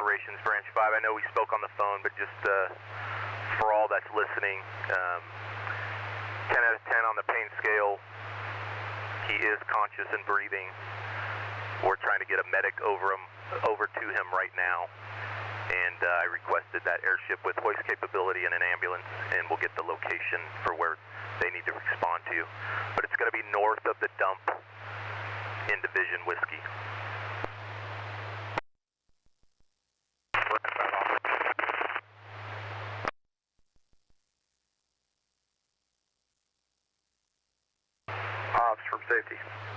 Operations Branch 5. I know we spoke on the phone, but just for all that's listening, 10 out of 10 on the pain scale. He is conscious and breathing. We're trying to get a medic over to him right now. And I requested that airship with hoist capability and an ambulance, and we'll get the location for where they need to respond to. But it's going to be north of the dump in Division Whiskey. Ops from safety.